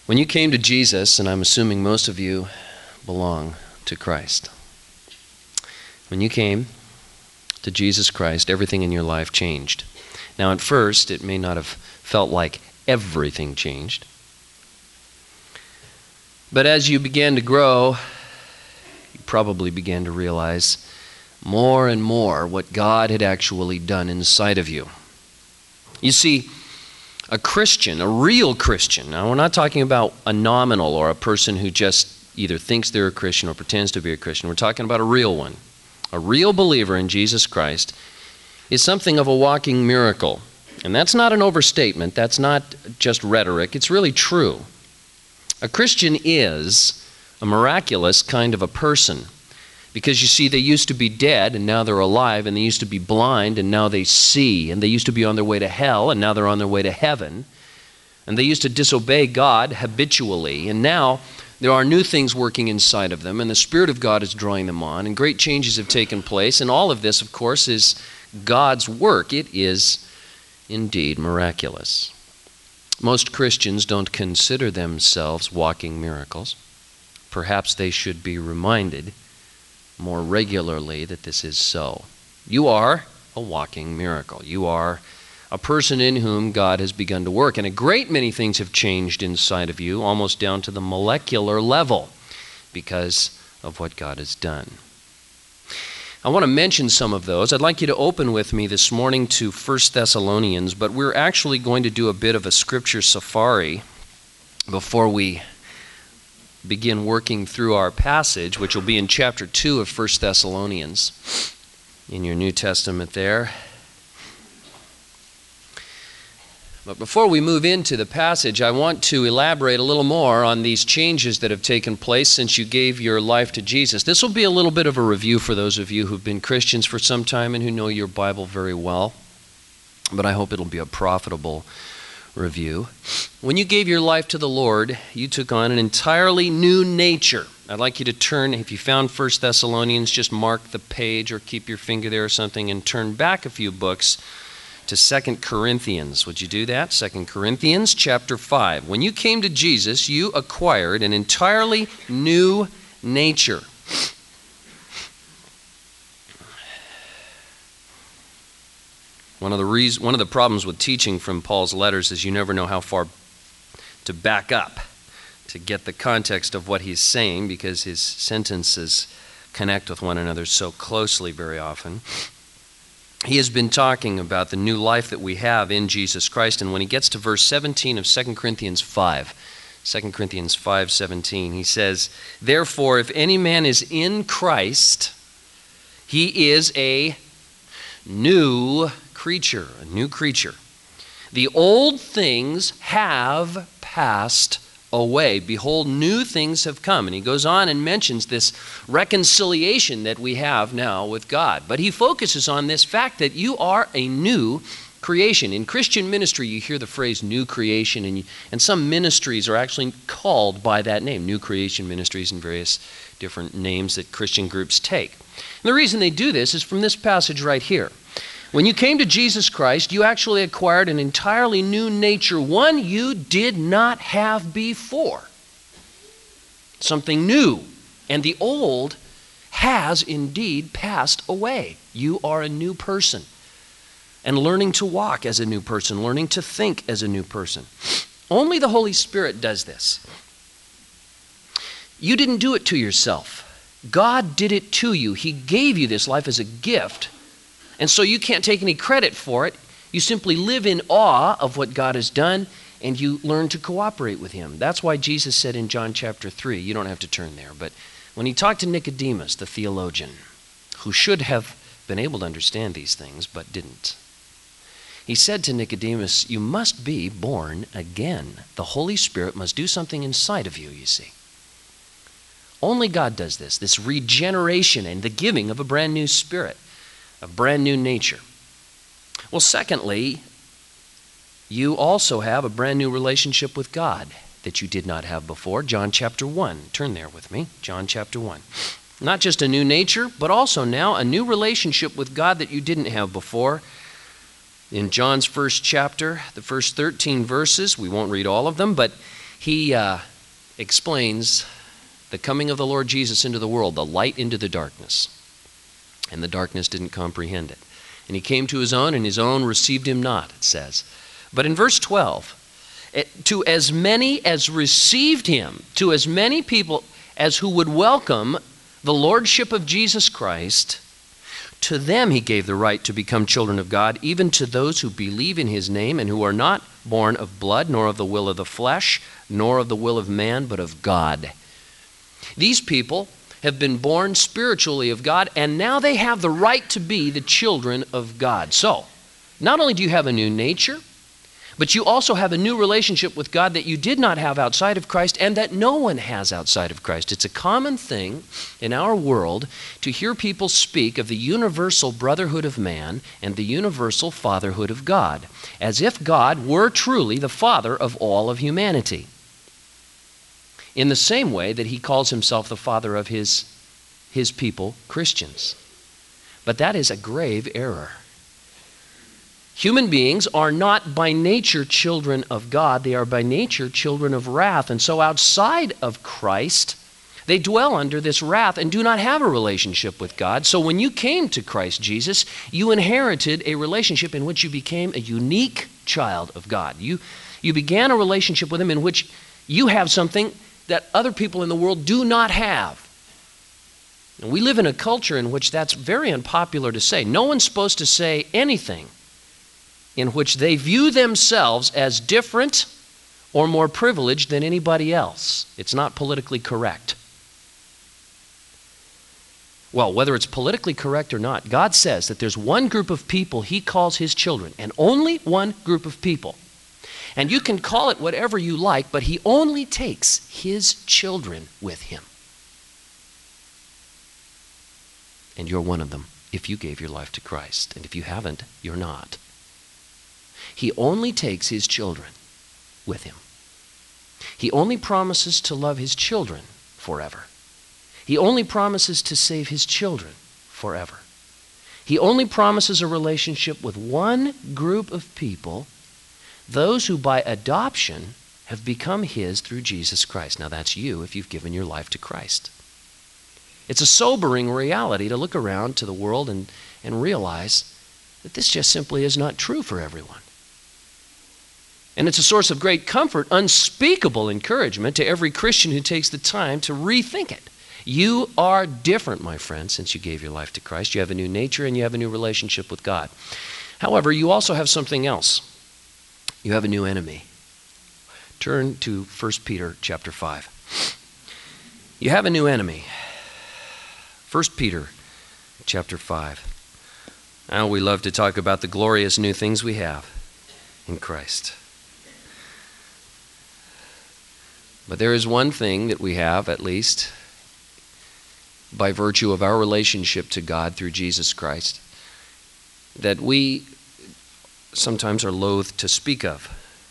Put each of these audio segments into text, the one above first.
When you came to Jesus, and I'm assuming most of you belong to Christ, when you came to Jesus Christ, everything in your life changed. Now, at first, it may not have felt like everything changed. But as you began to grow, you probably began to realize more and more what God had actually done inside of you. You see, a Christian, a real Christian, now we're not talking about a nominal or a person who just either thinks they're a Christian or pretends to be a Christian. We're talking about a real one. A real believer in Jesus Christ is something of a walking miracle. And that's not an overstatement. That's not just rhetoric. It's really true. A Christian is a miraculous kind of a person. Because you see, they used to be dead and now they're alive, and they used to be blind and now they see, and they used to be on their way to hell and now they're on their way to heaven, and they used to disobey God habitually, and now there are new things working inside of them, and the Spirit of God is drawing them on, and great changes have taken place, and all of this, of course, is God's work. It is indeed miraculous. Most Christians don't consider themselves walking miracles. Perhaps they should be reminded more regularly that this is so. You are a walking miracle. You are a person in whom God has begun to work. And a great many things have changed inside of you, almost down to the molecular level, because of what God has done. I want to mention some of those. I'd like you to open with me this morning to 1 Thessalonians, but we're actually going to do a bit of a scripture safari before we begin working through our passage, which will be in chapter 2 of 1 Thessalonians, in your New Testament there. But before we move into the passage, I want to elaborate a little more on these changes that have taken place since you gave your life to Jesus. This will be a little bit of a review for those of you who've been Christians for some time and who know your Bible very well, but I hope it'll be a profitable review. When you gave your life to the Lord, you took on an entirely new nature. I'd like you to turn, if you found 1 Thessalonians, just mark the page or keep your finger there or something and turn back a few books to 2 Corinthians. Would you do that? 2 Corinthians chapter 5. When you came to Jesus, you acquired an entirely new nature. One of the problems with teaching from Paul's letters is you never know how far to back up to get the context of what he's saying, because his sentences connect with one another so closely very often. He has been talking about the new life that we have in Jesus Christ, and when he gets to verse 17 of 2 Corinthians 5, 2 Corinthians 5:17, he says, "Therefore, if any man is in Christ, he is a new creature, a new creature. The old things have passed away. Behold, new things have come." And he goes on and mentions this reconciliation that we have now with God. But he focuses on this fact that you are a new creation. In Christian ministry, you hear the phrase new creation, and some ministries are actually called by that name, new creation ministries, and various different names that Christian groups take. And the reason they do this is from this passage right here. When you came to Jesus Christ, you actually acquired an entirely new nature, one you did not have before. Something new. And the old has indeed passed away. You are a new person. And learning to walk as a new person, learning to think as a new person. Only the Holy Spirit does this. You didn't do it to yourself. God did it to you. He gave you this life as a gift. And so you can't take any credit for it. You simply live in awe of what God has done, and you learn to cooperate with him. That's why Jesus said in John chapter 3, you don't have to turn there, but when he talked to Nicodemus, the theologian, who should have been able to understand these things but didn't, he said to Nicodemus, you must be born again. The Holy Spirit must do something inside of you, you see. Only God does this regeneration and the giving of a brand new spirit, a brand new nature. Well, secondly, you also have a brand new relationship with God that you did not have before. John chapter 1. Turn there with me. John chapter 1. Not just a new nature, but also now a new relationship with God that you didn't have before. In John's first chapter, the first 13 verses, we won't read all of them, but he explains the coming of the Lord Jesus into the world, the light into the darkness. And the darkness didn't comprehend it. And he came to his own, and his own received him not, it says. But in verse 12, to as many as received him, to as many people as who would welcome the lordship of Jesus Christ, to them he gave the right to become children of God, even to those who believe in his name and who are not born of blood, nor of the will of the flesh, nor of the will of man, but of God. These people have been born spiritually of God, and now they have the right to be the children of God. So, not only do you have a new nature, but you also have a new relationship with God that you did not have outside of Christ and that no one has outside of Christ. It's a common thing in our world to hear people speak of the universal brotherhood of man and the universal fatherhood of God, as if God were truly the father of all of humanity. In the same way that he calls himself the father of his people, Christians. But that is a grave error. Human beings are not by nature children of God. They are by nature children of wrath. And so outside of Christ, they dwell under this wrath and do not have a relationship with God. So when you came to Christ Jesus, you inherited a relationship in which you became a unique child of God. You began a relationship with him in which you have something that other people in the world do not have. And we live in a culture in which that's very unpopular to say. No one's supposed to say anything in which they view themselves as different or more privileged than anybody else. It's not politically correct. Well, whether it's politically correct or not, God says that there's one group of people he calls his children, and only one group of people. And you can call it whatever you like, but he only takes his children with him. And you're one of them if you gave your life to Christ. And if you haven't, you're not. He only takes his children with him. He only promises to love his children forever. He only promises to save his children forever. He only promises a relationship with one group of people, those who by adoption have become his through Jesus Christ. Now that's you if you've given your life to Christ. It's a sobering reality to look around to the world and realize that this just simply is not true for everyone. And it's a source of great comfort, unspeakable encouragement to every Christian who takes the time to rethink it. You are different, my friend, since you gave your life to Christ. You have a new nature and you have a new relationship with God. However, you also have something else. You have a new enemy. Turn to 1 Peter chapter 5. You have a new enemy. 1 Peter chapter 5. Now we love to talk about the glorious new things we have in Christ. But there is one thing that we have, at least, by virtue of our relationship to God through Jesus Christ, that we sometimes are loath to speak of.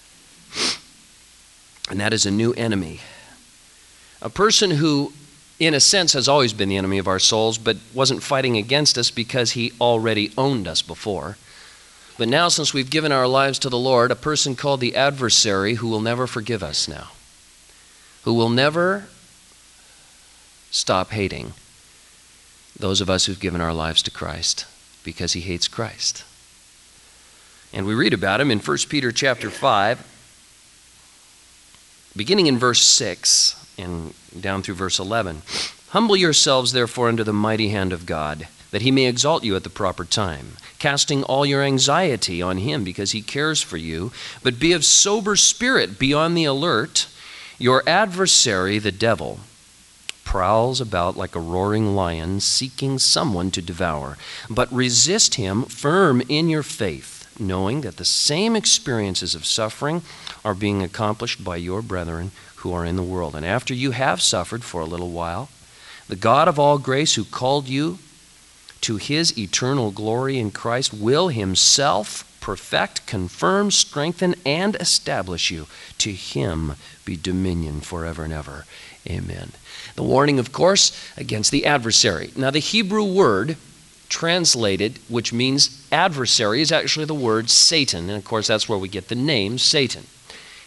And that is a new enemy. A person who, in a sense, has always been the enemy of our souls, but wasn't fighting against us because he already owned us before. But now, since we've given our lives to the Lord, a person called the adversary who will never forgive us now, who will never stop hating those of us who've given our lives to Christ because he hates Christ. And we read about him in 1 Peter chapter 5, beginning in verse 6 and down through verse 11. Humble yourselves, therefore, under the mighty hand of God, that he may exalt you at the proper time, casting all your anxiety on him because he cares for you. But be of sober spirit, be on the alert. Your adversary, the devil, prowls about like a roaring lion, seeking someone to devour. But resist him firm in your faith, knowing that the same experiences of suffering are being accomplished by your brethren who are in the world. And after you have suffered for a little while, the God of all grace, who called you to his eternal glory in Christ, will himself perfect, confirm, strengthen, and establish you. To him be dominion forever and ever. Amen. The warning, of course, against the adversary. Now, the Hebrew word translated, which means adversary, is actually the word Satan. And, of course, that's where we get the name Satan.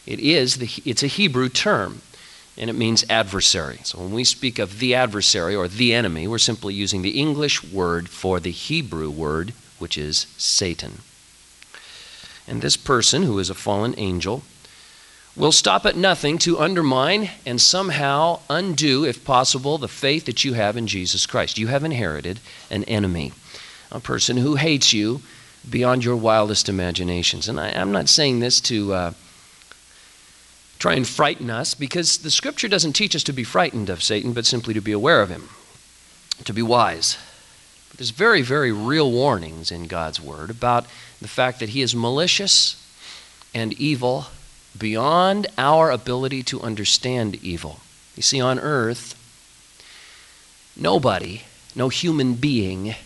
It's a Hebrew term, and it means adversary. So when we speak of the adversary or the enemy, we're simply using the English word for the Hebrew word, which is Satan. And this person, who is a fallen angel, will stop at nothing to undermine and somehow undo, if possible, the faith that you have in Jesus Christ. You have inherited an enemy, a person who hates you beyond your wildest imaginations. And I'm not saying this to try and frighten us, because the Scripture doesn't teach us to be frightened of Satan, but simply to be aware of him, to be wise. But there's very, very real warnings in God's Word about the fact that he is malicious and evil beyond our ability to understand evil. You see, on earth, nobody, no human being,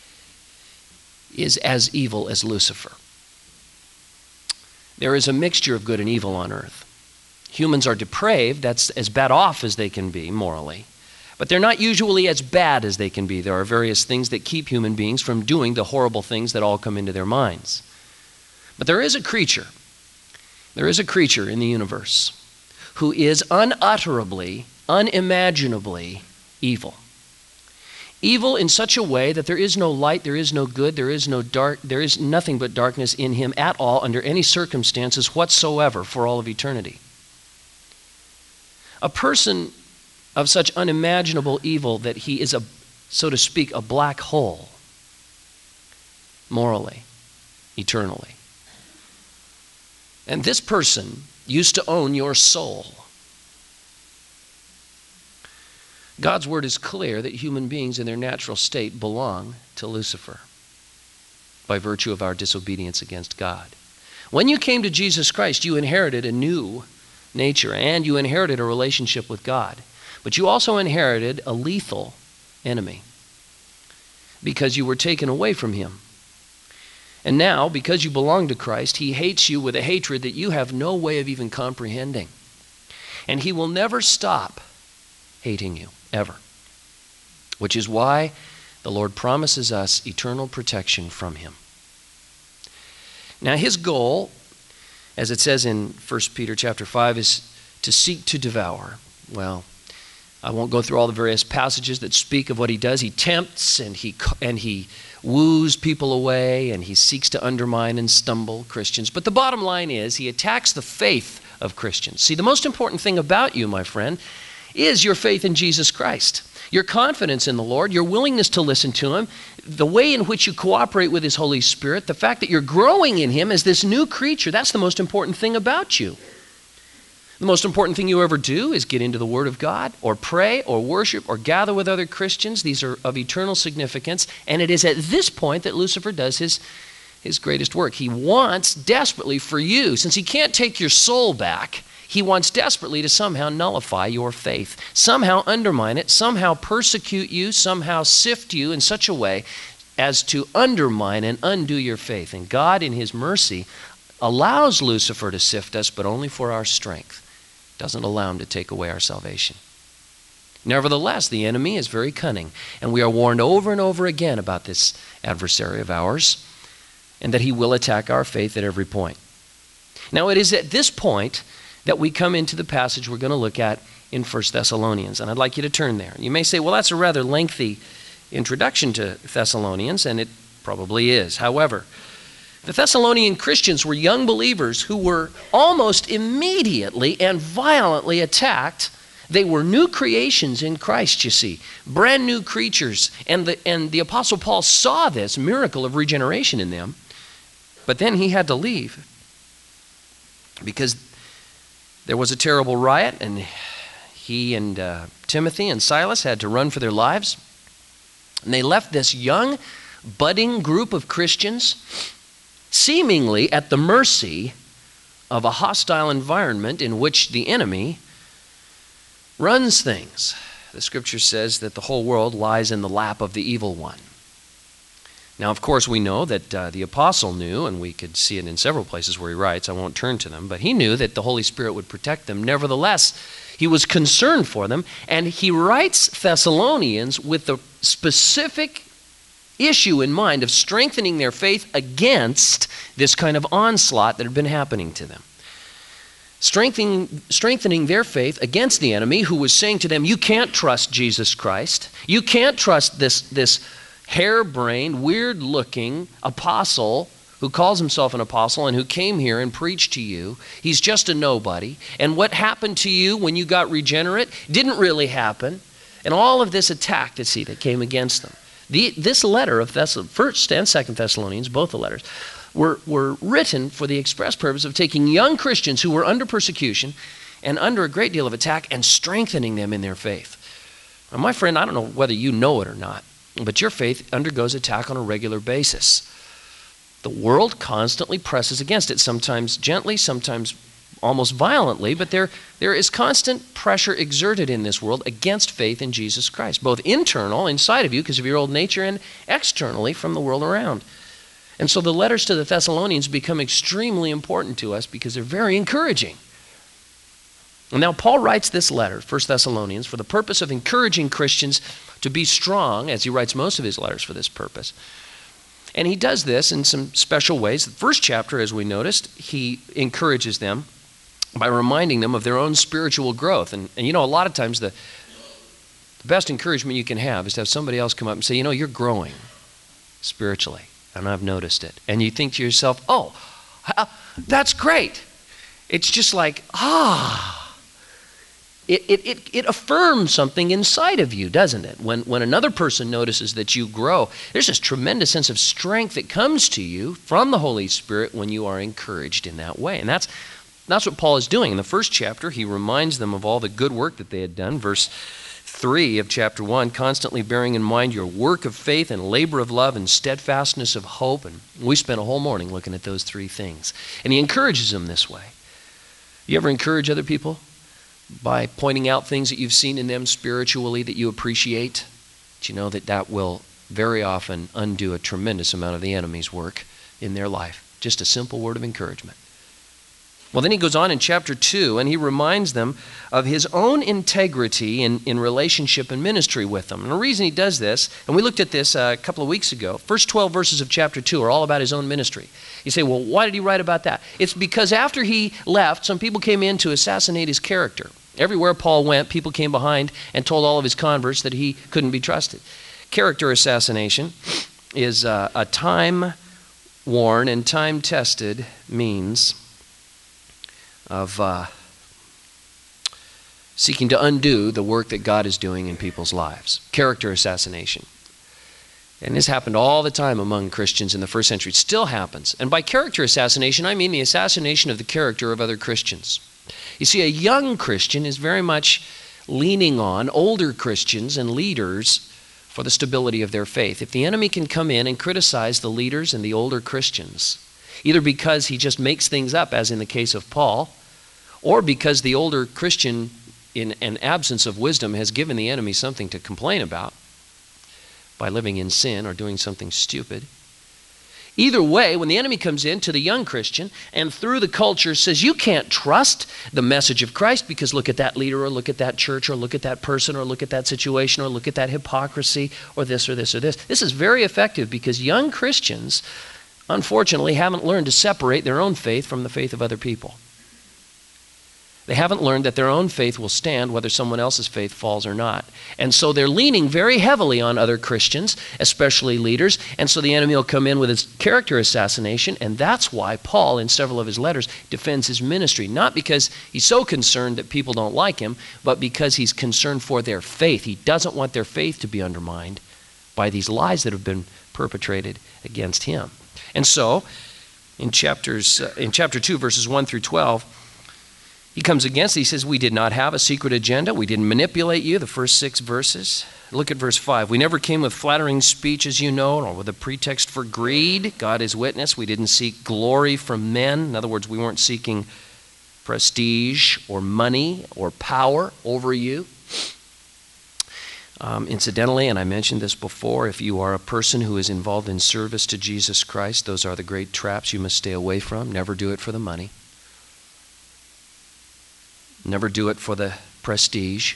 is as evil as Lucifer. There is a mixture of good and evil on earth. Humans are depraved, that's as bad off as they can be morally, but they're not usually as bad as they can be. There are various things that keep human beings from doing the horrible things that all come into their minds. But there is a creature in the universe who is unutterably, unimaginably evil. Evil in such a way that there is no light, there is no good, there is no dark, there is nothing but darkness in him at all, under any circumstances whatsoever, for all of eternity. A person of such unimaginable evil that he is, so to speak, a black hole, morally, eternally. And this person used to own your soul. God's word is clear that human beings in their natural state belong to Lucifer by virtue of our disobedience against God. When you came to Jesus Christ, you inherited a new nature and you inherited a relationship with God. But you also inherited a lethal enemy because you were taken away from him. And now, because you belong to Christ, he hates you with a hatred that you have no way of even comprehending. And he will never stop hating you, ever. Which is why the Lord promises us eternal protection from him. Now, his goal, as it says in 1 Peter chapter 5, is to seek to devour. Well, I won't go through all the various passages that speak of what he does. He tempts and he woos people away, and he seeks to undermine and stumble Christians. But the bottom line is he attacks the faith of Christians. See, the most important thing about you, my friend, is your faith in Jesus Christ. Your confidence in the Lord, your willingness to listen to him, the way in which you cooperate with his Holy Spirit, the fact that you're growing in him as this new creature, that's the most important thing about you. The most important thing you ever do is get into the Word of God, or pray, or worship, or gather with other Christians. These are of eternal significance. And it is at this point that Lucifer does his greatest work. He wants desperately for you, since he can't take your soul back, he wants desperately to somehow nullify your faith, somehow undermine it, somehow persecute you, somehow sift you in such a way as to undermine and undo your faith. And God, in his mercy, allows Lucifer to sift us, but only for our strength. Doesn't allow him to take away our salvation. Nevertheless, the enemy is very cunning, and we are warned over and over again about this adversary of ours, and that he will attack our faith at every point. Now, it is at this point that we come into the passage we're going to look at in 1 Thessalonians, and I'd like you to turn there. You may say, well, that's a rather lengthy introduction to Thessalonians, and it probably is. However, the Thessalonian Christians were young believers who were almost immediately and violently attacked. They were new creations in Christ, you see, brand new creatures. And the Apostle Paul saw this miracle of regeneration in them, but then he had to leave because there was a terrible riot, and he and Timothy and Silas had to run for their lives. And they left this young, budding group of Christians seemingly at the mercy of a hostile environment in which the enemy runs things. The scripture says that the whole world lies in the lap of the evil one. Now, of course, we know that the apostle knew, and we could see it in several places where he writes, I won't turn to them, but he knew that the Holy Spirit would protect them. Nevertheless, he was concerned for them, and he writes Thessalonians with the specific issue in mind of strengthening their faith against this kind of onslaught that had been happening to them. strengthening their faith against the enemy who was saying to them, you can't trust Jesus Christ. You can't trust this harebrained, weird-looking apostle who calls himself an apostle and who came here and preached to you. He's just a nobody. And what happened to you when you got regenerate didn't really happen. And all of this attack, that came against them. This letter of 1st and 2nd Thessalonians, both the letters, were written for the express purpose of taking young Christians who were under persecution and under a great deal of attack and strengthening them in their faith. Now, my friend, I don't know whether you know it or not, but your faith undergoes attack on a regular basis. The world constantly presses against it, sometimes gently, sometimes almost violently, but there is constant pressure exerted in this world against faith in Jesus Christ, both internal, inside of you because of your old nature, and externally from the world around. And so the letters to the Thessalonians become extremely important to us because they're very encouraging. And now Paul writes this letter, 1 Thessalonians, for the purpose of encouraging Christians to be strong, as he writes most of his letters for this purpose. And he does this in some special ways. The first chapter, as we noticed, he encourages them by reminding them of their own spiritual growth. And you know, a lot of times the best encouragement you can have is to have somebody else come up and say, you know, you're growing spiritually, and I've noticed it. And you think to yourself, oh, that's great. It's just like, It affirms something inside of you, doesn't it? When another person notices that you grow, there's this tremendous sense of strength that comes to you from the Holy Spirit when you are encouraged in that way. And that's what Paul is doing. In the first chapter, he reminds them of all the good work that they had done. Verse 3 of chapter 1, constantly bearing in mind your work of faith and labor of love and steadfastness of hope. And we spent a whole morning looking at those three things. And he encourages them this way. You ever encourage other people by pointing out things that you've seen in them spiritually that you appreciate? But you know that will very often undo a tremendous amount of the enemy's work in their life. Just a simple word of encouragement. Well, then he goes on in chapter 2, and he reminds them of his own integrity in relationship and ministry with them. And the reason he does this, and we looked at this a couple of weeks ago, first 12 verses of chapter 2 are all about his own ministry. You say, well, why did he write about that? It's because after he left, some people came in to assassinate his character. Everywhere Paul went, people came behind and told all of his converts that he couldn't be trusted. Character assassination is a time-worn and time-tested means of seeking to undo the work that God is doing in people's lives. Character assassination. And this happened all the time among Christians in the first century. It still happens. And by character assassination, I mean the assassination of the character of other Christians. You see, a young Christian is very much leaning on older Christians and leaders for the stability of their faith. If the enemy can come in and criticize the leaders and the older Christians, either because he just makes things up, as in the case of Paul, or because the older Christian, in an absence of wisdom, has given the enemy something to complain about by living in sin or doing something stupid. Either way, when the enemy comes in to the young Christian and through the culture says, you can't trust the message of Christ because look at that leader or look at that church or look at that person or look at that situation or look at that hypocrisy or this or this or this. This is very effective because young Christians, unfortunately, haven't learned to separate their own faith from the faith of other people. They haven't learned that their own faith will stand whether someone else's faith falls or not. And so they're leaning very heavily on other Christians, especially leaders, and so the enemy will come in with his character assassination, and that's why Paul, in several of his letters, defends his ministry. Not because he's so concerned that people don't like him, but because he's concerned for their faith. He doesn't want their faith to be undermined by these lies that have been perpetrated against him. And so, in chapter 2, verses 1 through 12, he comes against it. He says, we did not have a secret agenda. We didn't manipulate you, the first 6 verses. Look at verse 5. We never came with flattering speech, as you know, or with a pretext for greed. God is witness. We didn't seek glory from men. In other words, we weren't seeking prestige or money or power over you. Incidentally, and I mentioned this before, if you are a person who is involved in service to Jesus Christ, those are the great traps you must stay away from. Never do it for the money. Never do it for the prestige.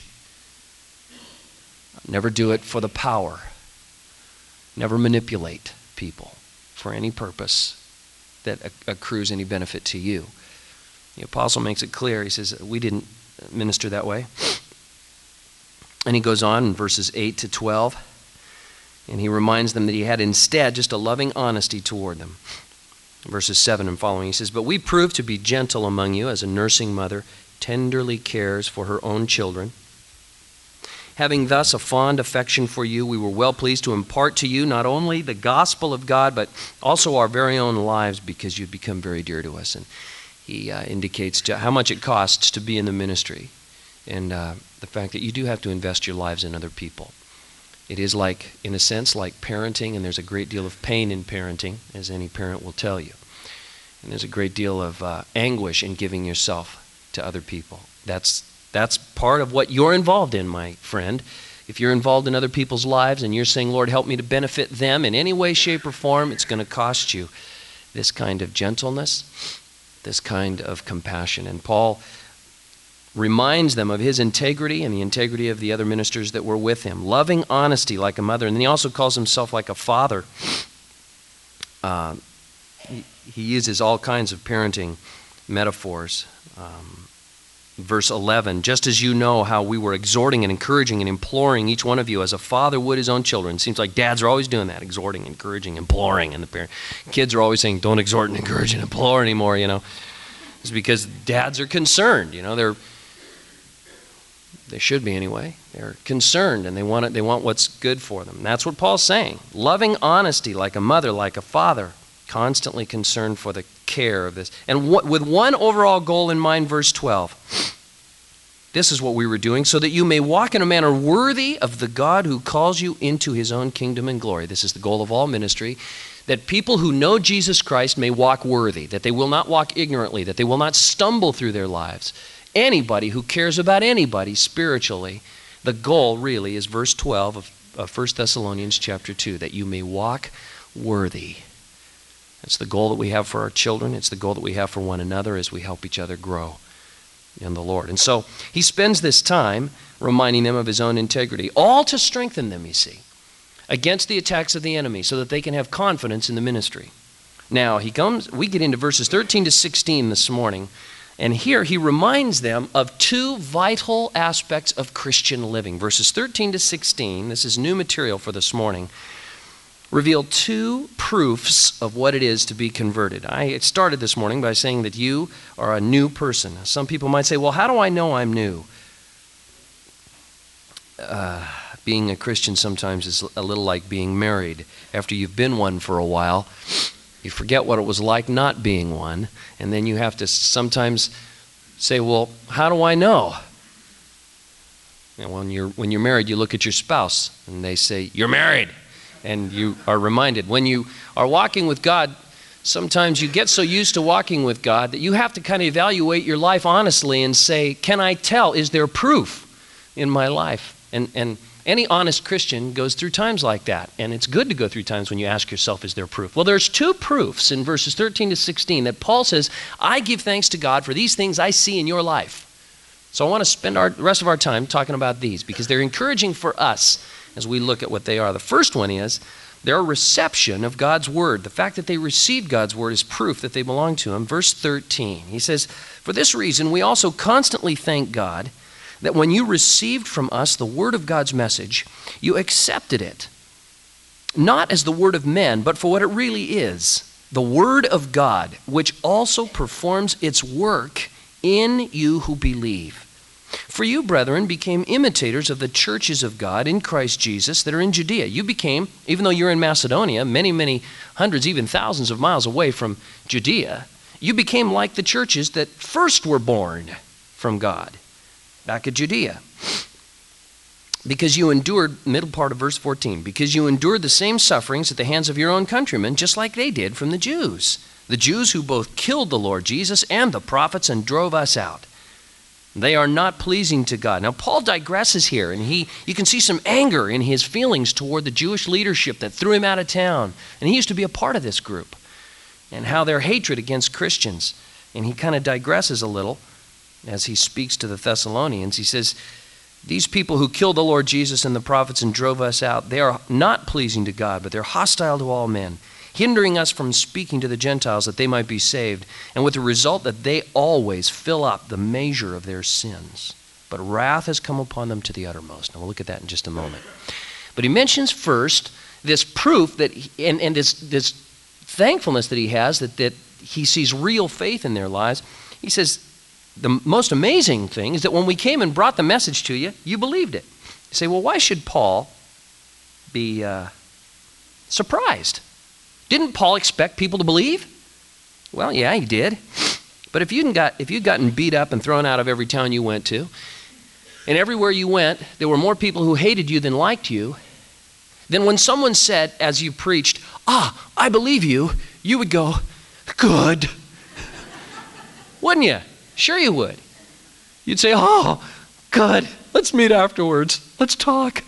Never do it for the power. Never manipulate people for any purpose that accrues any benefit to you. The apostle makes it clear. He says, we didn't minister that way. And he goes on in verses 8 to 12, and he reminds them that he had instead just a loving honesty toward them. Verses 7 and following, he says, but we proved to be gentle among you as a nursing mother tenderly cares for her own children. Having thus a fond affection for you, we were well pleased to impart to you not only the gospel of God, but also our very own lives, because you've become very dear to us. And he indicates how much it costs to be in the ministry, and the fact that you do have to invest your lives in other people. It is like, in a sense, like parenting, and there's a great deal of pain in parenting, as any parent will tell you. And there's a great deal of anguish in giving yourself to other people. That's part of what you're involved in, my friend. If you're involved in other people's lives and you're saying, Lord, help me to benefit them in any way, shape, or form, it's going to cost you this kind of gentleness, this kind of compassion. And Paul reminds them of his integrity and the integrity of the other ministers that were with him. Loving honesty like a mother. And then he also calls himself like a father. He uses all kinds of parenting metaphors. Verse 11, just as you know how we were exhorting and encouraging and imploring each one of you as a father would his own children. It seems like dads are always doing that, exhorting, encouraging, imploring. And the kids are always saying, don't exhort and encourage and implore anymore, you know. It's because dads are concerned, you know. They should be anyway. They're concerned and they want what's good for them. And that's what Paul's saying. Loving honesty like a mother, like a father. Constantly concerned for the care of this. And with one overall goal in mind, verse 12. This is what we were doing, so that you may walk in a manner worthy of the God who calls you into his own kingdom and glory. This is the goal of all ministry, that people who know Jesus Christ may walk worthy, that they will not walk ignorantly, that they will not stumble through their lives. Anybody who cares about anybody spiritually, the goal really is verse 12 of 1 Thessalonians chapter 2, that you may walk worthy. It's the goal that we have for our children. It's the goal that we have for one another as we help each other grow in the Lord. And so he spends this time reminding them of his own integrity, all to strengthen them, you see, against the attacks of the enemy so that they can have confidence in the ministry. Now, we get into verses 13 to 16 this morning, and here he reminds them of two vital aspects of Christian living. Verses 13 to 16, this is new material for this morning, reveal two proofs of what it is to be converted. I started this morning by saying that you are a new person. Some people might say, well, how do I know I'm new? Being a Christian sometimes is a little like being married. After you've been one for a while, you forget what it was like not being one, and then you have to sometimes say, well, how do I know? And when you're married, you look at your spouse, and they say, you're married. And you are reminded, when you are walking with God, sometimes you get so used to walking with God that you have to kind of evaluate your life honestly and say, can I tell, is there proof in my life? And any honest Christian goes through times like that. And it's good to go through times when you ask yourself, is there proof? Well, there's two proofs in verses 13 to 16 that Paul says, I give thanks to God for these things I see in your life. So I want to spend the rest of our time talking about these because they're encouraging for us as we look at what they are. The first one is their reception of God's word. The fact that they received God's word is proof that they belong to him. Verse 13, he says, for this reason we also constantly thank God that when you received from us the word of God's message, you accepted it, not as the word of men, but for what it really is, the word of God, which also performs its work in you who believe. For you, brethren, became imitators of the churches of God in Christ Jesus that are in Judea. You became, even though you're in Macedonia, many, many hundreds, even thousands of miles away from Judea, you became like the churches that first were born from God back at Judea. Because you endured, middle part of verse 14, because you endured the same sufferings at the hands of your own countrymen, just like they did from the Jews who both killed the Lord Jesus and the prophets and drove us out. They are not pleasing to God. Now, Paul digresses here, and you can see some anger in his feelings toward the Jewish leadership that threw him out of town. And he used to be a part of this group, and how their hatred against Christians. And he kind of digresses a little as he speaks to the Thessalonians. He says, these people who killed the Lord Jesus and the prophets and drove us out, they are not pleasing to God, but they're hostile to all men. hindering us from speaking to the Gentiles that they might be saved, and with the result that they always fill up the measure of their sins. But wrath has come upon them to the uttermost. And we'll look at that in just a moment. But he mentions first this proof that, and this thankfulness that he has, that he sees real faith in their lives. He says, the most amazing thing is that when we came and brought the message to you, you believed it. You say, well, why should Paul be surprised? Didn't Paul expect people to believe? Well, yeah, he did. But if you'd gotten beat up and thrown out of every town you went to, and everywhere you went, there were more people who hated you than liked you, then when someone said, as you preached, I believe you, you would go, good. Wouldn't you? Sure you would. You'd say, oh, good. Let's meet afterwards. Let's talk.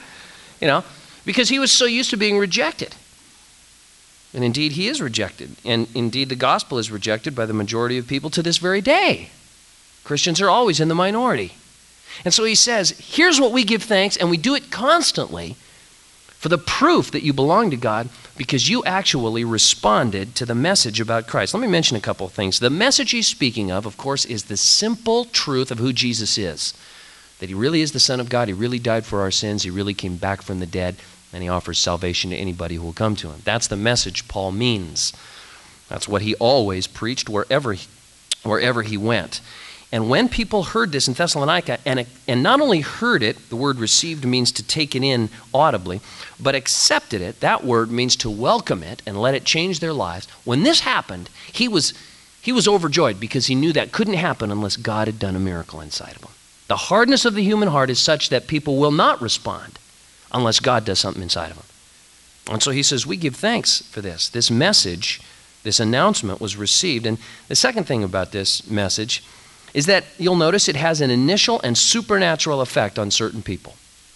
Because he was so used to being rejected. And indeed, he is rejected. And indeed, the gospel is rejected by the majority of people to this very day. Christians are always in the minority. And so he says, here's what we give thanks, and we do it constantly for the proof that you belong to God because you actually responded to the message about Christ. Let me mention a couple of things. The message he's speaking of course, is the simple truth of who Jesus is. That he really is the Son of God. He really died for our sins. He really came back from the dead. And he offers salvation to anybody who will come to him. That's the message Paul means. That's what he always preached wherever he went. And when people heard this in Thessalonica, and not only heard it, the word received means to take it in audibly, but accepted it, that word means to welcome it and let it change their lives. When this happened, he was overjoyed because he knew that couldn't happen unless God had done a miracle inside of him. The hardness of the human heart is such that people will not respond unless God does something inside of them. And so he says, we give thanks for this. This message, this announcement was received. And the second thing about this message is that you'll notice it has an initial and supernatural effect on certain people.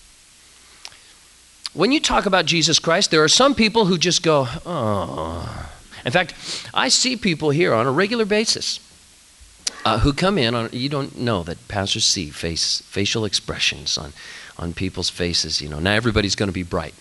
When you talk about Jesus Christ, there are some people who just go, oh. In fact, I see people here on a regular basis who come in, you don't know that pastors see facial expressions on people's faces. Now everybody's going to be bright.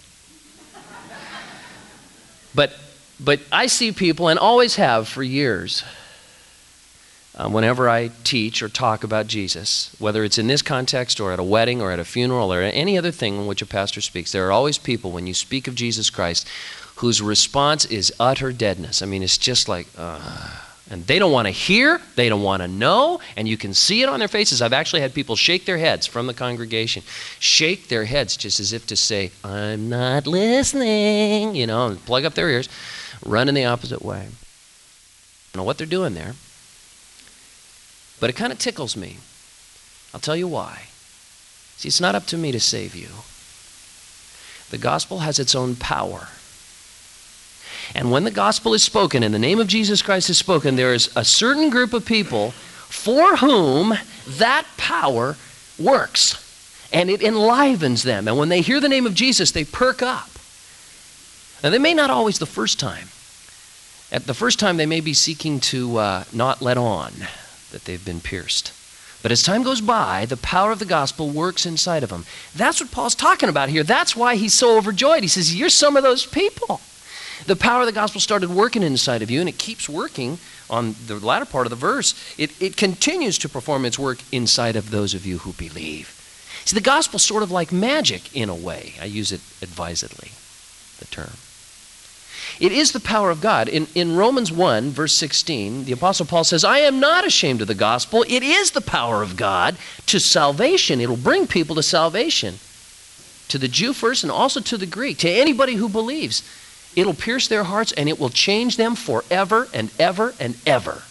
But I see people, and always have for years, whenever I teach or talk about Jesus, whether it's in this context or at a wedding or at a funeral or any other thing in which a pastor speaks, there are always people, when you speak of Jesus Christ, whose response is utter deadness. I mean, it's just like, and they don't want to hear, they don't want to know, and you can see it on their faces. I've actually had people shake their heads from the congregation, shake their heads just as if to say, I'm not listening, and plug up their ears, run in the opposite way. I don't know what they're doing there, but it kind of tickles me. I'll tell you why. See, it's not up to me to save you. The gospel has its own power. And when the gospel is spoken and the name of Jesus Christ is spoken, there is a certain group of people for whom that power works. And it enlivens them. And when they hear the name of Jesus, they perk up. Now, they may not always the first time. At the first time, they may be seeking to not let on that they've been pierced. But as time goes by, the power of the gospel works inside of them. That's what Paul's talking about here. That's why he's so overjoyed. He says, you're some of those people. The power of the gospel started working inside of you, and it keeps working on the latter part of the verse. It continues to perform its work inside of those of you who believe. See, the gospel's sort of like magic in a way. I use it advisedly, the term. It is the power of God. In Romans 1, verse 16, the Apostle Paul says, I am not ashamed of the gospel. It is the power of God to salvation. It'll bring people to salvation. To the Jew first and also to the Greek, to anybody who believes. It'll pierce their hearts and it will change them forever and ever and ever.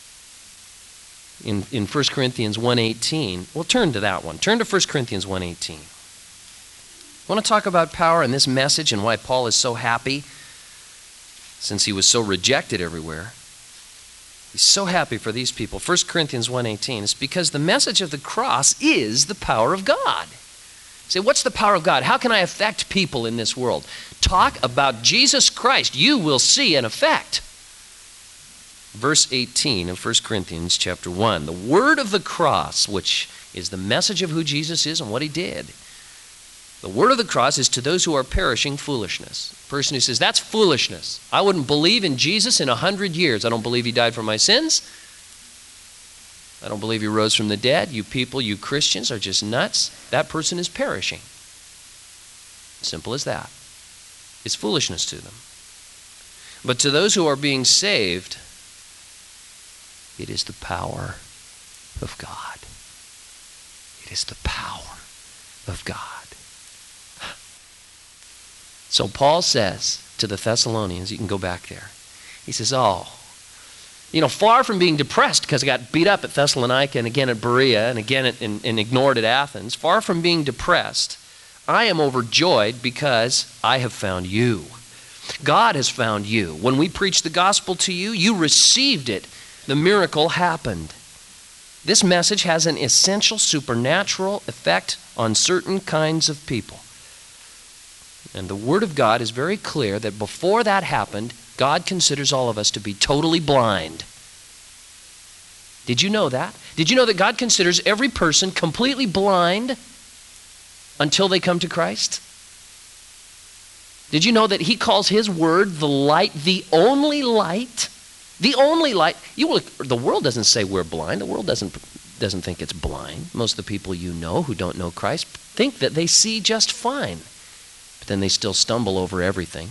In 1 Corinthians 1:18, we'll turn to that one. Turn to 1 Corinthians 1:18. I want to talk about power and this message and why Paul is so happy since he was so rejected everywhere. He's so happy for these people. 1 Corinthians 1:18 is because the message of the cross is the power of God. Say, what's the power of God? How can I affect people in this world? Talk about Jesus Christ. You will see an effect. Verse 18 of 1 Corinthians chapter 1. The word of the cross, which is the message of who Jesus is and what he did, The word of the cross is to those who are perishing foolishness. A person who says, that's foolishness. I wouldn't believe in Jesus in 100 years. I don't believe he died for my sins. I don't believe he rose from the dead. You people, you Christians are just nuts. That person is perishing. Simple as that. It's foolishness to them. But to those who are being saved, it is the power of God. It is the power of God. So Paul says to the Thessalonians, you can go back there, he says, far from being depressed because I got beat up at Thessalonica and again at Berea and again and ignored at Athens, far from being depressed, I am overjoyed because I have found you. God has found you. When we preached the gospel to you, you received it. The miracle happened. This message has an essential supernatural effect on certain kinds of people. And the Word of God is very clear that before that happened, God considers all of us to be totally blind. Did you know that? Did you know that God considers every person completely blind until they come to Christ? Did you know that he calls his word the light, the only light? The only light. The world doesn't say we're blind. The world doesn't think it's blind. Most of the people you know who don't know Christ think that they see just fine. But then they still stumble over everything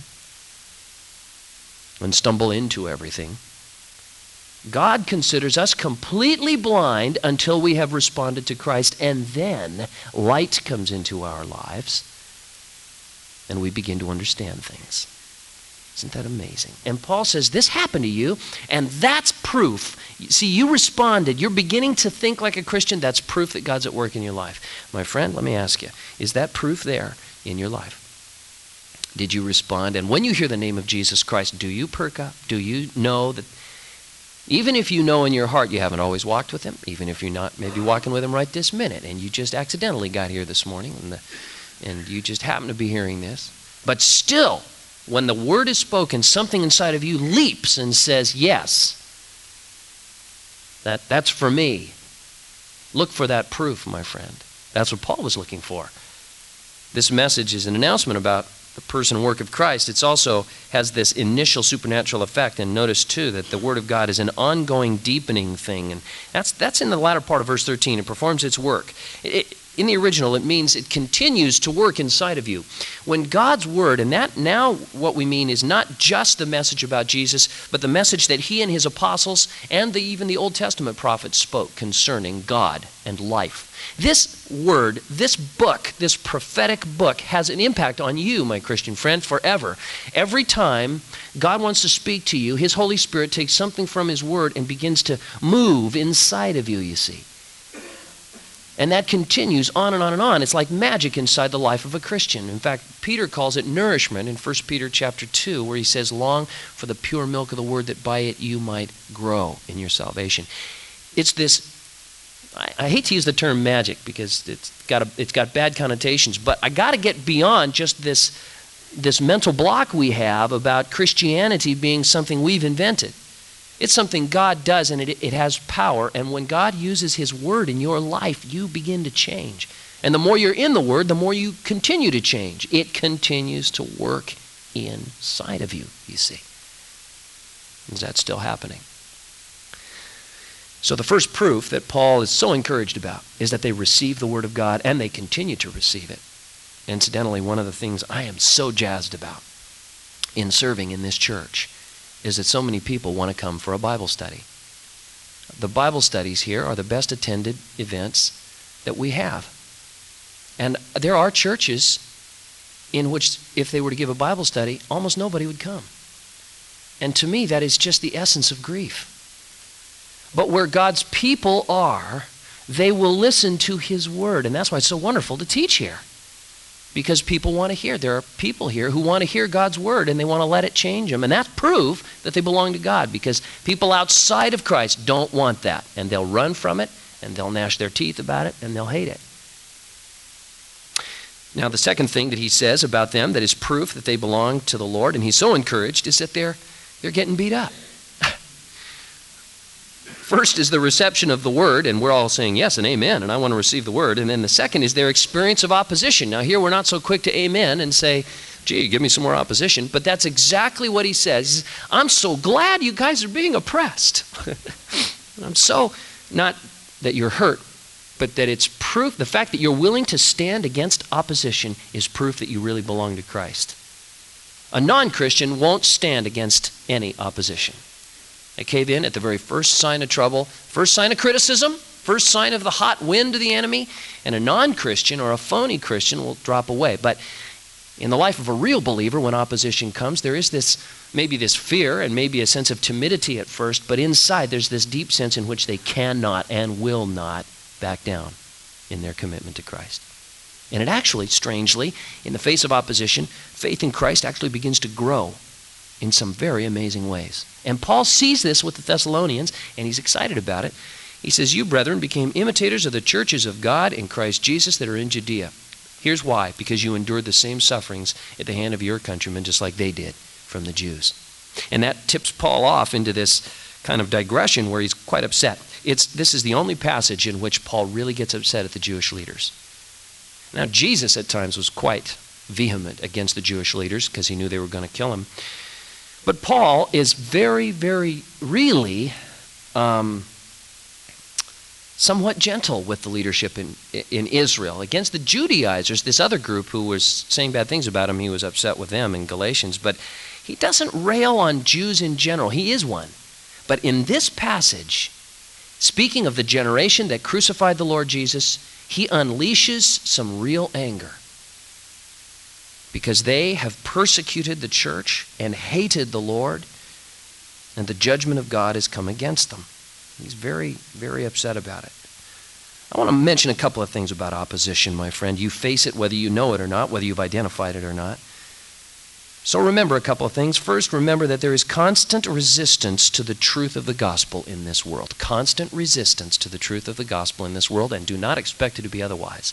and stumble into everything. God considers us completely blind until we have responded to Christ, and then light comes into our lives and we begin to understand things. Isn't that amazing? And Paul says, this happened to you, and that's proof. See, you responded. You're beginning to think like a Christian. That's proof that God's at work in your life. My friend, let me ask you, is that proof there in your life? Did you respond? And when you hear the name of Jesus Christ, do you perk up? Do you know that even if you know in your heart you haven't always walked with him, even if you're not maybe walking with him right this minute, and you just accidentally got here this morning, and you just happen to be hearing this, but still, when the word is spoken, something inside of you leaps and says, yes, that's for me. Look for that proof, my friend. That's what Paul was looking for. This message is an announcement about the person and work of Christ. It also has this initial supernatural effect. And notice, too, that the Word of God is an ongoing, deepening thing. And that's in the latter part of verse 13. It performs its work. In the original, it means it continues to work inside of you. When God's Word, and that now what we mean is not just the message about Jesus, but the message that he and his apostles and even the Old Testament prophets spoke concerning God and life. This word, this book, this prophetic book has an impact on you, my Christian friend, forever. Every time God wants to speak to you, his Holy Spirit takes something from his word and begins to move inside of you, you see. And that continues on and on and on. It's like magic inside the life of a Christian. In fact, Peter calls it nourishment in 1 Peter chapter 2, where he says, long for the pure milk of the word, that by it you might grow in your salvation. It's this, I hate to use the term magic because it's got bad connotations, but I got to get beyond just this mental block we have about Christianity being something we've invented. It's something God does, and it has power. And when God uses his word in your life, you begin to change. And the more you're in the word, the more you continue to change. It continues to work inside of you, you see. Is that still happening? So the first proof that Paul is so encouraged about is that they receive the word of God, and they continue to receive it. Incidentally, one of the things I am so jazzed about in serving in this church is that so many people want to come for a Bible study. The Bible studies here are the best attended events that we have. And there are churches in which, if they were to give a Bible study, almost nobody would come. And to me, that is just the essence of grief. But where God's people are, they will listen to his word. And that's why it's so wonderful to teach here. Because people want to hear. There are people here who want to hear God's word, and they want to let it change them. And that's proof that they belong to God, because people outside of Christ don't want that. And they'll run from it, and they'll gnash their teeth about it, and they'll hate it. Now, the second thing that he says about them that is proof that they belong to the Lord, and he's so encouraged, is that they're getting beat up. First is the reception of the word, and we're all saying yes and amen, and I want to receive the word. And then the second is their experience of opposition. Now here we're not so quick to amen and say, gee, give me some more opposition. But that's exactly what he says. He says, I'm so glad you guys are being oppressed. I'm so, not that you're hurt, but that it's proof, the fact that you're willing to stand against opposition is proof that you really belong to Christ. A non-Christian won't stand against any opposition. They cave in at the very first sign of trouble, first sign of criticism, first sign of the hot wind of the enemy, and a non-Christian or a phony Christian will drop away. But in the life of a real believer, when opposition comes, there is this, maybe this fear and maybe a sense of timidity at first, but inside there's this deep sense in which they cannot and will not back down in their commitment to Christ. And it actually, strangely, in the face of opposition, faith in Christ actually begins to grow in some very amazing ways. And Paul sees this with the Thessalonians, and he's excited about it. He says, you, brethren, became imitators of the churches of God in Christ Jesus that are in Judea. Here's why. Because you endured the same sufferings at the hand of your countrymen, just like they did from the Jews. And that tips Paul off into this kind of digression where he's quite upset. This is the only passage in which Paul really gets upset at the Jewish leaders. Now, Jesus at times was quite vehement against the Jewish leaders because he knew they were going to kill him. But Paul is very, very, really somewhat gentle with the leadership in Israel. Against the Judaizers, this other group who was saying bad things about him, he was upset with them in Galatians. But he doesn't rail on Jews in general. He is one. But in this passage, speaking of the generation that crucified the Lord Jesus, he unleashes some real anger. Because they have persecuted the church and hated the Lord, and the judgment of God has come against them. He's very, very upset about it. I want to mention a couple of things about opposition, my friend. You face it whether you know it or not, whether you've identified it or not. So remember a couple of things. First, remember that there is constant resistance to the truth of the gospel in this world. Constant resistance to the truth of the gospel in this world, and do not expect it to be otherwise.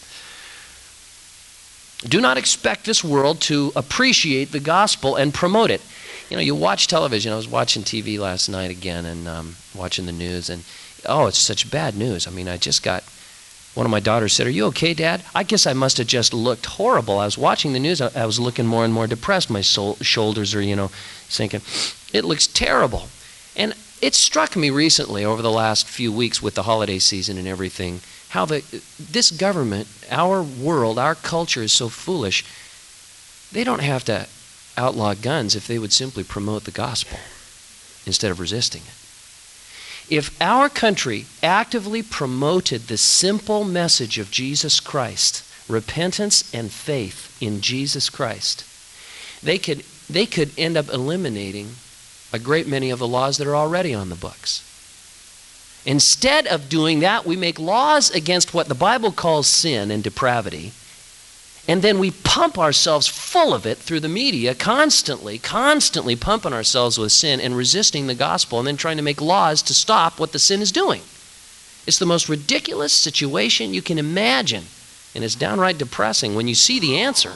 Do not expect this world to appreciate the gospel and promote it. You know, you watch television. I was watching TV last night again and watching the news, and oh, it's such bad news. I mean, I just got, one of my daughters said, are you okay, Dad? I guess I must have just looked horrible. I was watching the news. I was looking more and more depressed. My shoulders are, sinking. It looks terrible. And it struck me recently over the last few weeks with the holiday season and everything, how this government, our world, our culture is so foolish. They don't have to outlaw guns if they would simply promote the gospel instead of resisting it. If our country actively promoted the simple message of Jesus Christ, repentance and faith in Jesus Christ, they could end up eliminating a great many of the laws that are already on the books. Instead of doing that, we make laws against what the Bible calls sin and depravity, and then we pump ourselves full of it through the media, constantly pumping ourselves with sin and resisting the gospel, and then trying to make laws to stop what the sin is doing. It's the most ridiculous situation you can imagine, and it's downright depressing when you see the answer.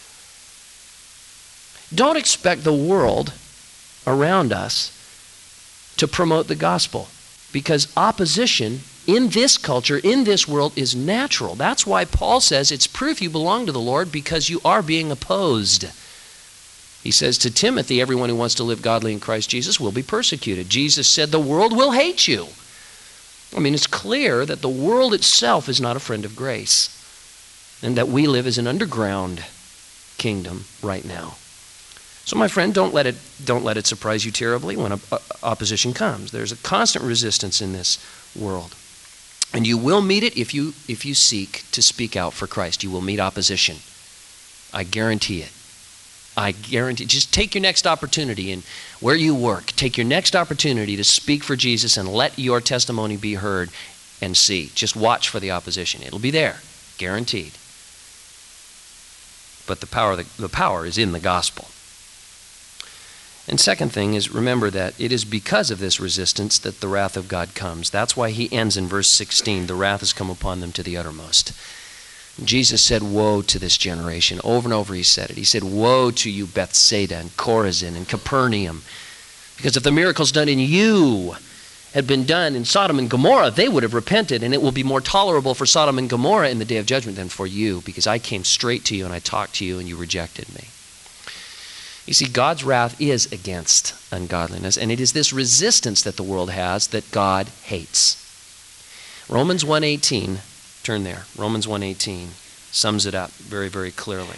Don't expect the world around us to promote the gospel, because opposition in this culture, in this world, is natural. That's why Paul says it's proof you belong to the Lord because you are being opposed. He says to Timothy, everyone who wants to live godly in Christ Jesus will be persecuted. Jesus said the world will hate you. I mean, it's clear that the world itself is not a friend of grace, and that we live as an underground kingdom right now. So my friend, don't let it surprise you terribly when opposition comes. There's a constant resistance in this world. And you will meet it if you seek to speak out for Christ. You will meet opposition. I guarantee it. I guarantee. Just take your next opportunity, and where you work, take your next opportunity to speak for Jesus and let your testimony be heard and see. Just watch for the opposition. It'll be there, guaranteed. But the power is in the gospel. And second thing is, remember that it is because of this resistance that the wrath of God comes. That's why he ends in verse 16, the wrath has come upon them to the uttermost. Jesus said, woe to this generation. Over and over he said it. He said, woe to you, Bethsaida and Chorazin and Capernaum, because of the miracles done in you, had been done in Sodom and Gomorrah, they would have repented, and it will be more tolerable for Sodom and Gomorrah in the day of judgment than for you, because I came straight to you and I talked to you and you rejected me. You see, God's wrath is against ungodliness, and it is this resistance that the world has that God hates. Romans 1:18, turn there. Romans 1:18 sums it up very, very clearly.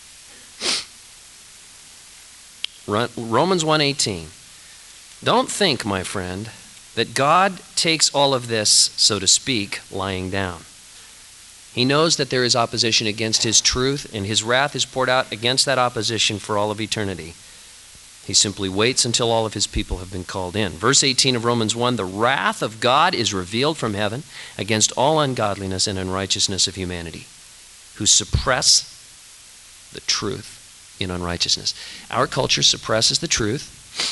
Romans 1:18. Don't think, my friend, that God takes all of this, so to speak, lying down. He knows that there is opposition against his truth, and his wrath is poured out against that opposition for all of eternity. He simply waits until all of his people have been called in. Verse 18 of Romans 1, the wrath of God is revealed from heaven against all ungodliness and unrighteousness of humanity, who suppress the truth in unrighteousness. Our culture suppresses the truth,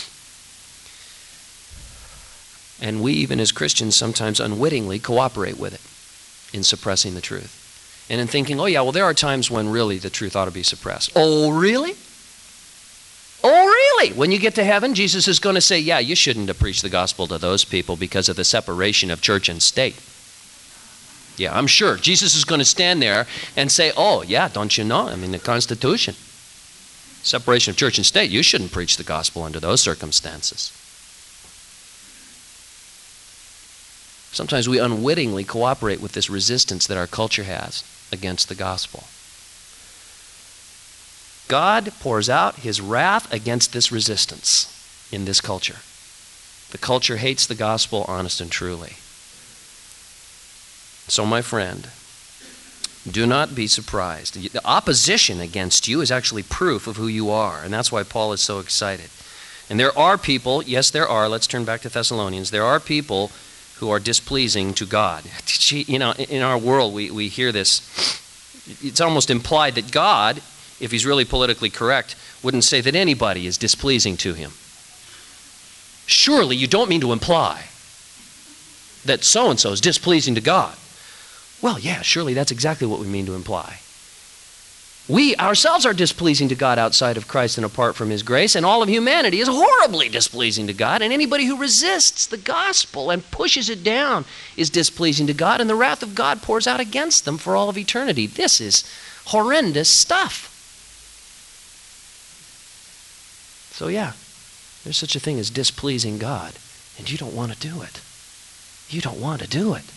and we, even as Christians, sometimes unwittingly cooperate with it in suppressing the truth. And in thinking, oh yeah, well there are times when really the truth ought to be suppressed. Oh really? Oh really? When you get to heaven, Jesus is going to say, yeah, you shouldn't have preached the gospel to those people because of the separation of church and state. Yeah, I'm sure. Jesus is going to stand there and say, oh yeah, don't you know? I mean, the Constitution. Separation of church and state. You shouldn't preach the gospel under those circumstances. Sometimes we unwittingly cooperate with this resistance that our culture has against the gospel. God pours out his wrath against this resistance in this culture. The culture hates the gospel, honest and truly. So, my friend, do not be surprised. The opposition against you is actually proof of who you are, and that's why Paul is so excited. And there are people, yes there are, let's turn back to Thessalonians, there are people who are displeasing to God. You know, in our world we hear this. It's almost implied that God, if he's really politically correct, wouldn't say that anybody is displeasing to him. Surely you don't mean to imply that so-and-so is displeasing to God. Well, yeah, surely that's exactly what we mean to imply. We ourselves are displeasing to God outside of Christ and apart from his grace, and all of humanity is horribly displeasing to God, and anybody who resists the gospel and pushes it down is displeasing to God, and the wrath of God pours out against them for all of eternity. This is horrendous stuff. So yeah, there's such a thing as displeasing God, and you don't want to do it. You don't want to do it.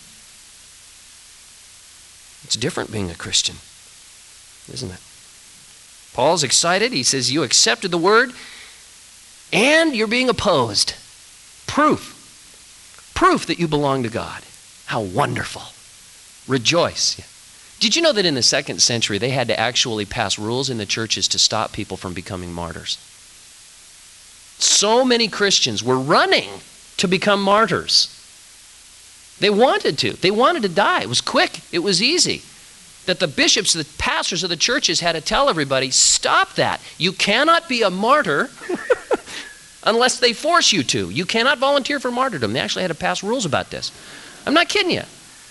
It's different being a Christian, isn't it? Paul's excited. He says, you accepted the word and you're being opposed. Proof that you belong to God. How wonderful. Rejoice. Did you know that in the 2nd century they had to actually pass rules in the churches to stop people from becoming martyrs? So many Christians were running to become martyrs. They wanted to. They wanted to die. It was quick. It was easy. That the bishops, the pastors of the churches had to tell everybody, stop that. You cannot be a martyr unless they force you to. You cannot volunteer for martyrdom. They actually had to pass rules about this. I'm not kidding you.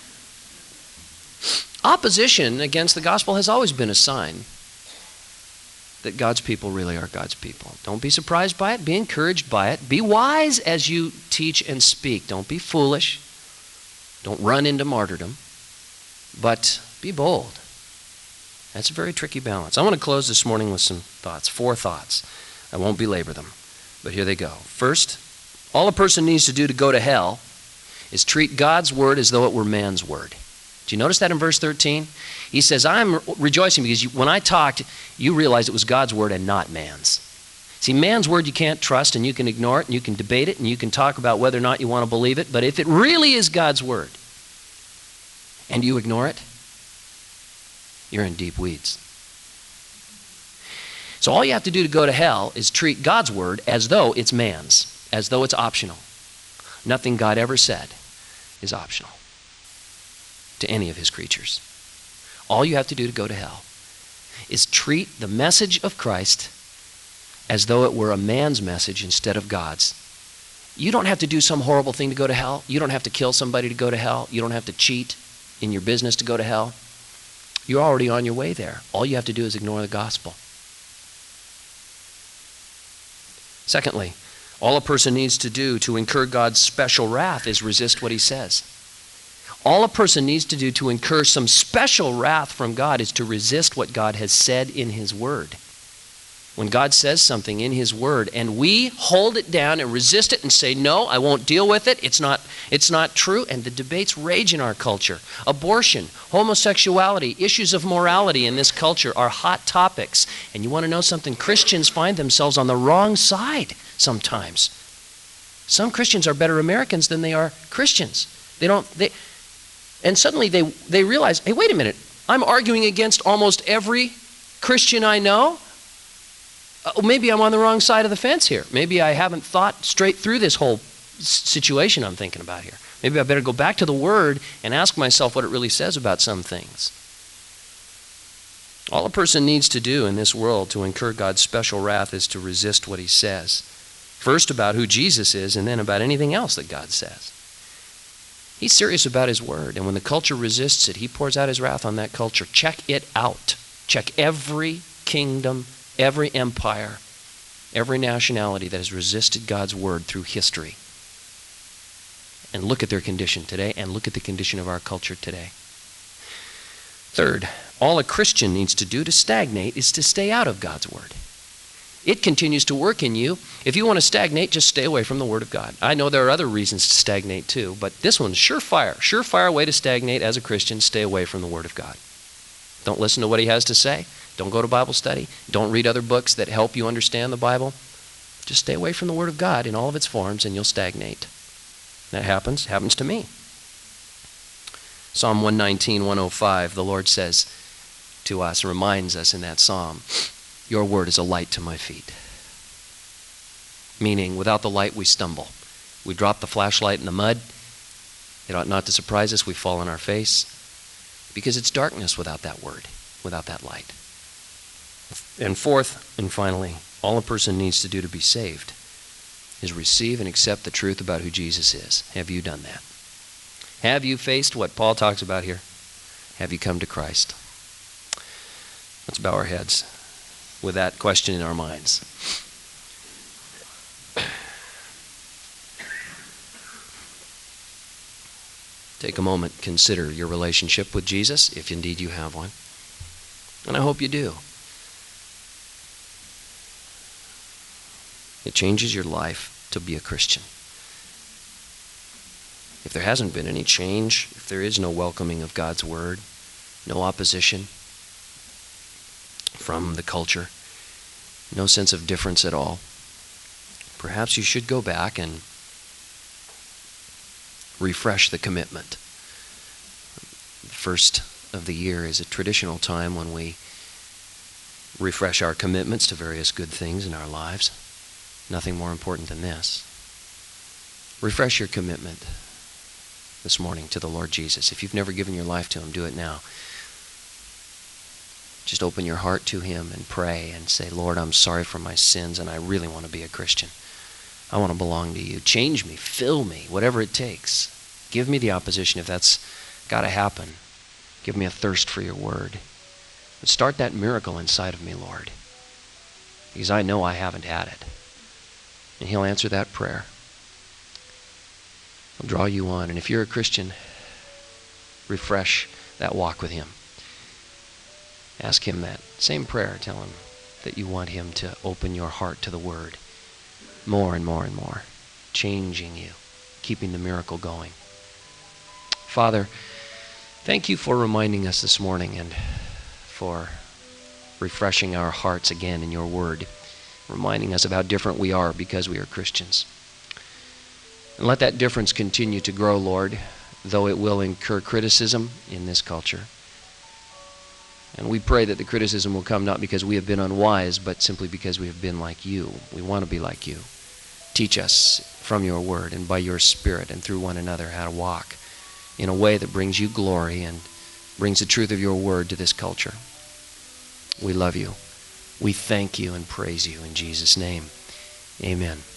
Opposition against the gospel has always been a sign that God's people really are God's people. Don't be surprised by it. Be encouraged by it. Be wise as you teach and speak. Don't be foolish. Don't run into martyrdom. But be bold. That's a very tricky balance. I want to close this morning with some thoughts, 4 thoughts. I won't belabor them, but here they go. First, all a person needs to do to go to hell is treat God's word as though it were man's word. Do you notice that in verse 13? He says, I'm rejoicing because when I talked, you realized it was God's word and not man's. See, man's word you can't trust, and you can ignore it, and you can debate it, and you can talk about whether or not you want to believe it, but if it really is God's word, and you ignore it, you're in deep weeds. So all you have to do to go to hell is treat God's word as though it's man's, as though it's optional. Nothing God ever said is optional to any of his creatures. All you have to do to go to hell is treat the message of Christ as though it were a man's message instead of God's. You don't have to do some horrible thing to go to hell. You don't have to kill somebody to go to hell. You don't have to cheat in your business to go to hell. You're already on your way there. All you have to do is ignore the gospel. Secondly, All a person needs to do to incur God's special wrath is resist what he says. All a person needs to do to incur some special wrath from God is to resist what God has said in his word. When God says something in his word and we hold it down and resist it and say, no, I won't deal with it, it's not true, and the debates rage in our culture. Abortion, homosexuality, issues of morality in this culture are hot topics. And you want to know something? Christians find themselves on the wrong side sometimes. Some Christians are better Americans than they are Christians. And suddenly they realize, hey, wait a minute, I'm arguing against almost every Christian I know. Maybe I'm on the wrong side of the fence here. Maybe I haven't thought straight through this whole situation I'm thinking about here. Maybe I better go back to the Word and ask myself what it really says about some things. All a person needs to do in this world to incur God's special wrath is to resist what he says. First about who Jesus is, and then about anything else that God says. He's serious about his word, and when the culture resists it, he pours out his wrath on that culture. Check it out. Check every kingdom, every empire, every nationality that has resisted God's word through history. And look at their condition today, and look at the condition of our culture today. Third, all a Christian needs to do to stagnate is to stay out of God's word. It continues to work in you. If you want to stagnate, just stay away from the Word of God. I know there are other reasons to stagnate too, but this one's surefire way to stagnate as a Christian, stay away from the Word of God. Don't listen to what he has to say. Don't go to Bible study. Don't read other books that help you understand the Bible. Just stay away from the Word of God in all of its forms and you'll stagnate. That happens to me. Psalm 119, 105, the Lord says to us, reminds us in that psalm, your word is a light to my feet. Meaning, without the light, we stumble. We drop the flashlight in the mud. It ought not to surprise us. We fall on our face. Because it's darkness without that word, without that light. And fourth, and finally, all a person needs to do to be saved is receive and accept the truth about who Jesus is. Have you done that? Have you faced what Paul talks about here? Have you come to Christ? Let's bow our heads with that question in our minds. Take a moment, consider your relationship with Jesus, if indeed you have one. And I hope you do. It changes your life to be a Christian. If there hasn't been any change, if there is no welcoming of God's word, no opposition from the culture, no sense of difference at all, perhaps you should go back and refresh the commitment. The first of the year is a traditional time when we refresh our commitments to various good things in our lives. Nothing more important than this. Refresh your commitment this morning to the Lord Jesus. If you've never given your life to him, do it now. Just open your heart to him and pray and say, Lord, I'm sorry for my sins and I really want to be a Christian. I want to belong to you. Change me, fill me, whatever it takes. Give me the opposition if that's got to happen. Give me a thirst for your word. But start that miracle inside of me, Lord, because I know I haven't had it. And he'll answer that prayer. He'll draw you on. And if you're a Christian, refresh that walk with him. Ask him that same prayer. Tell him that you want him to open your heart to the word more and more and more, changing you, keeping the miracle going. Father, thank you for reminding us this morning and for refreshing our hearts again in your word, reminding us of how different we are because we are Christians. And let that difference continue to grow, Lord, though it will incur criticism in this culture. And we pray that the criticism will come not because we have been unwise, but simply because we have been like you. We want to be like you. Teach us from your word and by your Spirit and through one another how to walk in a way that brings you glory and brings the truth of your word to this culture. We love you. We thank you and praise you in Jesus' name. Amen.